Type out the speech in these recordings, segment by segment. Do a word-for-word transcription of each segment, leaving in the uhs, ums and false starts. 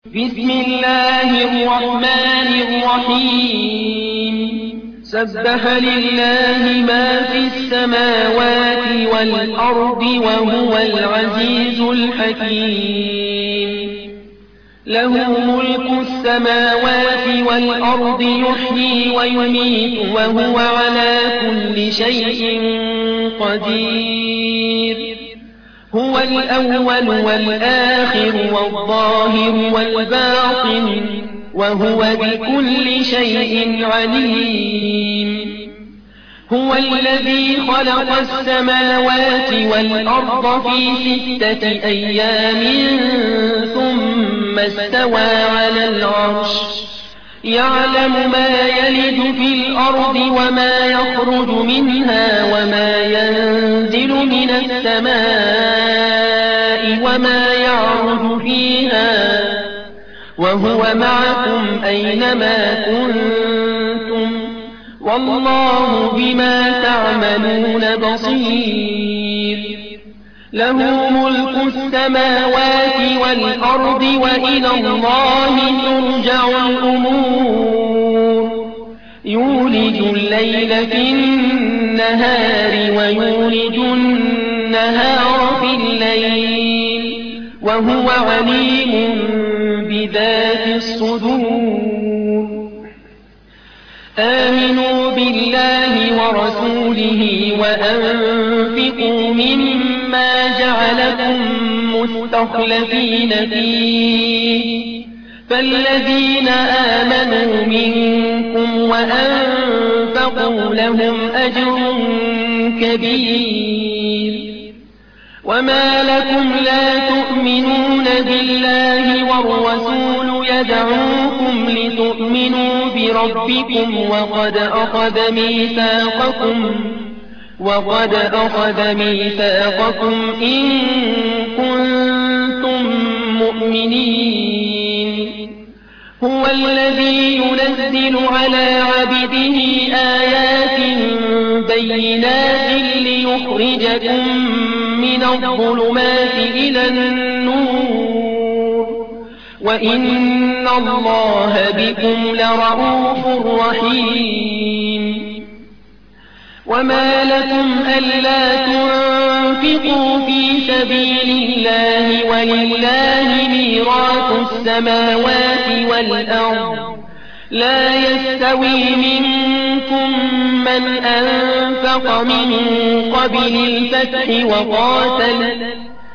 بسم الله الرحمن الرحيم سبح لله ما في السماوات والأرض وهو العزيز الحكيم له ملك السماوات والأرض يحيي ويميت وهو على كل شيء قدير هو الأول والآخر والظاهر والباطن وهو بكل شيء عليم هو الذي خلق السماوات والأرض في ستة أيام ثم استوى على العرش يعلم ما يلج في الأرض وما يخرج منها وما ينزل من السماء وما يعرج فيها وهو معكم أينما كنتم والله بما تعملون بصير له ملك السماوات والأرض وإلى الله ترجع الأمور يولج الليل في النهار ويولج النهار في الليل وهو عليم بذات الصدور آمنوا بالله ورسوله وأنفقوا مما جعلكم مستخلفين فيه فالذين آمنوا منكم وأنفقوا لهم أجر كبير وما لكم لا تؤمنون بالله والرسول يدعوكم لتؤمنوا بربكم وقد أخذ ميثاقكم وقد أخذ ميثاقكم إن كنتم مؤمنين هو الذي ينزل على عبده آيات بينات ليخرجكم من الظلمات إلى النور وإن الله بكم لرؤوف رحيم وما لكم ألا تنفقوا في سبيل الله ولله ميراث السماوات والأرض لا يستوي منكم من أنفق من قبل الفتح وقاتل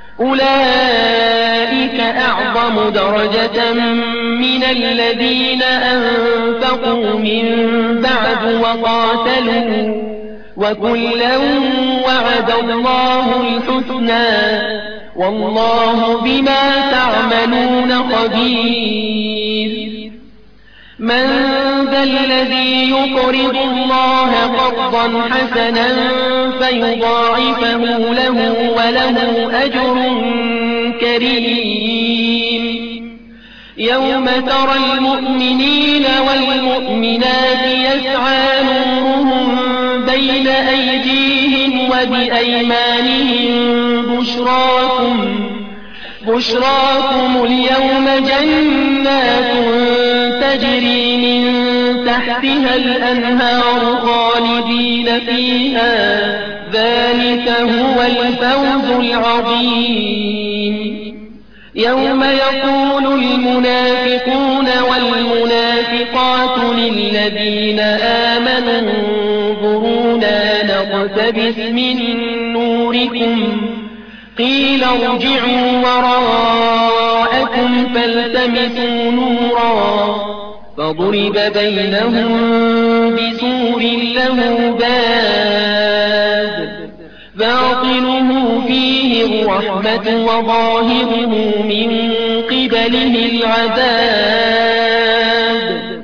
أولئك أعظم درجة من الذين أنفقوا من بعد وقاتلوا وكلا وعد الله الحسنى والله بما تعملون خبير من ذا الذي يقرض الله قرضا حسنا فيضاعفه له وله أجر كريم يوم ترى المؤمنين والمؤمنات يسعى نورهم بين أيديهم وبأيمانهم بشراكم بشراكم اليوم جنات تجري من تحتها الأنهار خالدين فيها ذلك هو الفوز العظيم يوم يقول المنافقون والمنافقات للذين آمنوا انظرونا نقتبس من نوركم قيل ارجعوا وراءكم فالتمسوا نورا فضرب بينهم بسور له باب باطنه فيه الرحمة وظاهره من قبله العذاب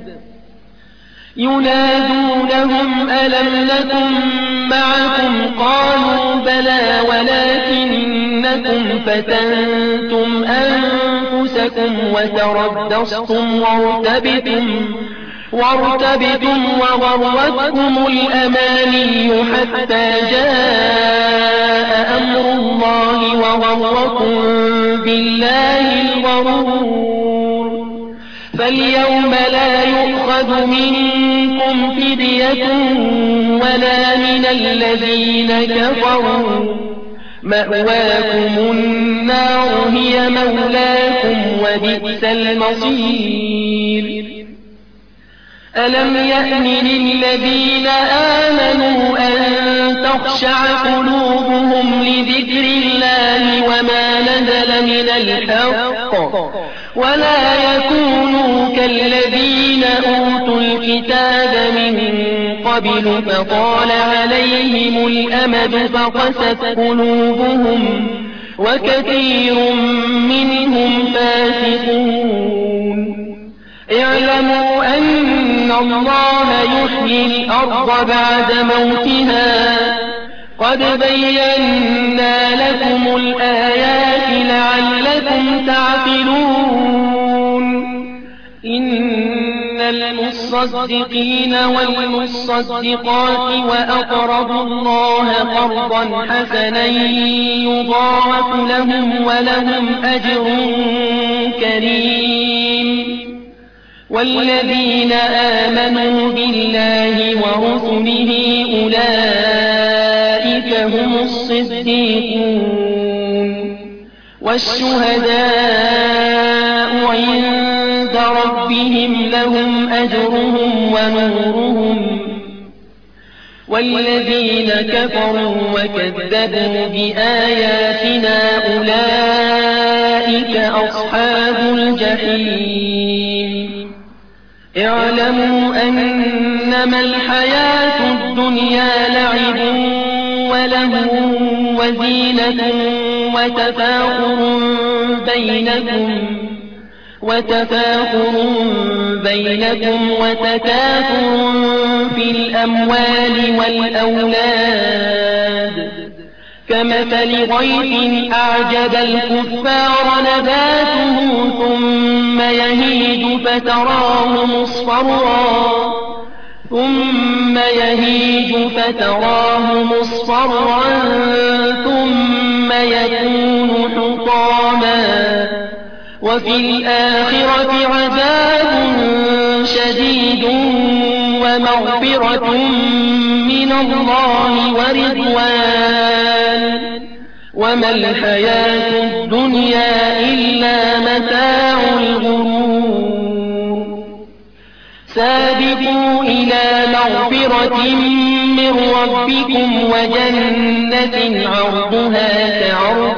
ينادونهم ألم نكن معكم قالوا بلى ولكنكم فتنتم أنفسكم وتربصتم وارتبتم وارتبتم وغرتكم الأماني حتى جاء أمر الله وغركم بالله الغرور فاليوم لا يؤخذ منكم فدية ولا من الذين كفروا، مأواكم النار هي مولاكم وبئس المصير. ألم يأن للذين آمنوا أن تخشع قلوبهم لذكر الله وما نزل من الحق ولا يكونوا كالذين أوتوا الكتاب من قبل فطال عليهم الأمد فقست قلوبهم وكثير منهم فاسقون. اعلموا أن الله يحيي الأرض بعد موتها، قد بينا لكم الآيات لعلكم تعقلون. إن المصدقين والمصدقات وأقرضوا الله قرضا حسنا يضاعف لهم ولهم أجر كريم. والذين آمنوا بالله ورسله أولئك هم الصديقون والشهداء عند ربهم لهم أجرهم ونورهم. والذين كفروا وكذبوا بآياتنا أولئك أصحاب الجحيم. اعلموا أنما الحياة الدنيا لعب وله وزينة وتفاخر بينكم وتفاخر بينكم وتكاثر في الأموال والأولاد كمثل غيث أعجب الكفار نباته ثم يهيج فتراه مصفرا ثم يهيج فتراه مصفرا ثم يكون حطاما وفي الآخرة عذاب شديد ومغفرة من الله ورضوان وما الحياة الدنيا إلا متاع الغرور. سابقوا إلى مغفرة من ربكم وجنة عرضها كعرض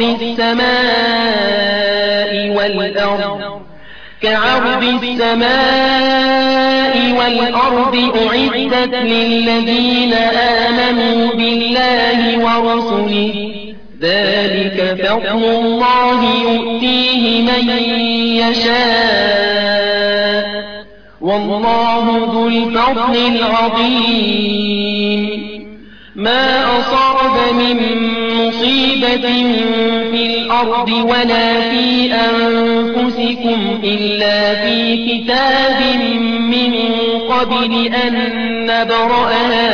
السماء والأرض كعرض السماء والأرض أعدت للذين آمنوا بالله ورسله ذلك فضل الله يؤتيه من يشاء والله ذو الفضل العظيم. ما أصاب من مصيبة في الأرض ولا في أنفسكم إلا في كتاب من قبل أن نبرأها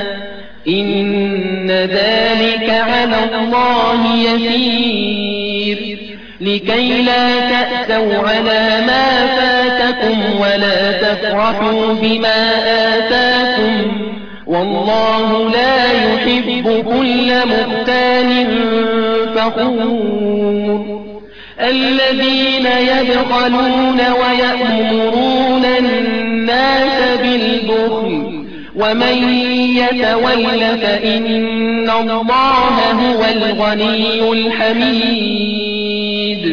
إن ذلك على الله يسير. لكي لا تأسوا على ما فاتكم ولا تفرحوا بما آتاكم والله لا يحب كل مختال فخور. الذين يبخلون ويأمرون الناس بالبخل ومن يتول فإن الله هو الغني الحميد.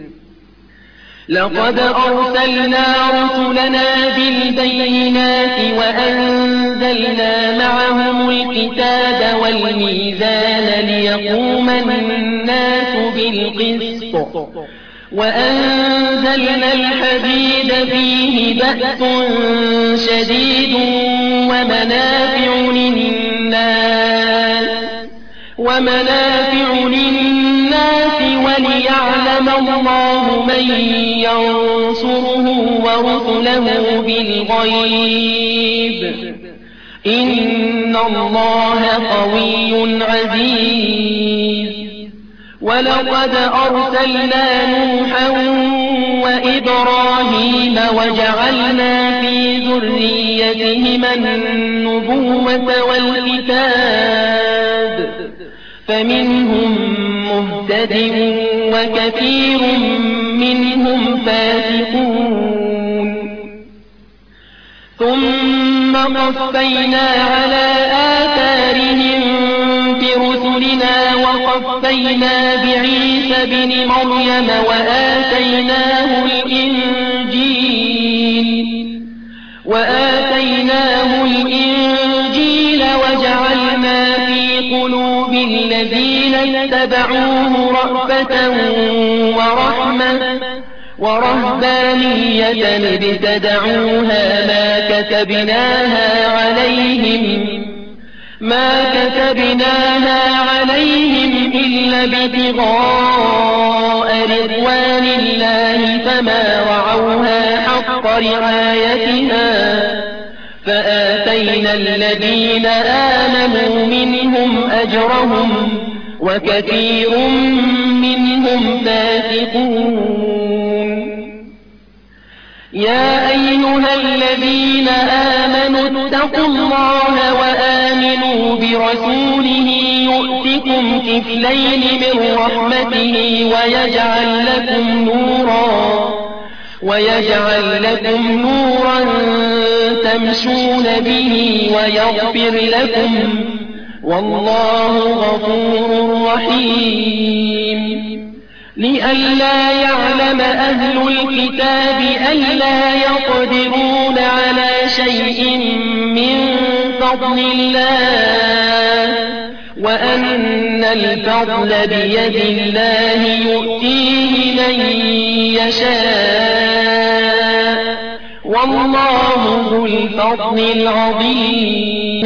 لقد أرسلنا رسلنا بالبينات وأنزلنا معهم الكتاب والميزان ليقوم الناس بالقسط وأنزلنا الحديد فيه بأس شديد ومنافع للناس ومنافع للناس وليعلم الله من ينصره ورسله بالغيب إن الله قوي عزيز. ولقد أرسلنا نوحا وإبراهيم وجعلنا في ذريتهما النبوة والكتاب فمنهم مهتد وكثير منهم فاسقون ثم قفينا على آثارهم برسلنا وقفينا بعيسى بن مريم وآتيناه الإنجيل وآتيناه الإنجيل وجعلنا في قلوب الذين اتبعوه رأفة ورحمة ورهبانية ابتدعوها ما كتبناها عليهم ما كتبناها عليهم إلا ابتغاء رضوان الله فما رعوها حق رعايتها فآتينا الذين آمنوا منهم أجرهم وكثير منهم فاسقون يا أيها الذين آمنوا اتقوا الله وآمنوا برسوله يؤتكم كفلين من رحمته ويجعل لكم نورا ويجعل لكم نورا تمشون به ويغفر لكم والله غفور رحيم لئلا يعلم أهل الكتاب ألا يقدرون على شيء من فضل الله وأن الفضل بيد الله يؤتيه من يشاء والله ذو الفضل العظيم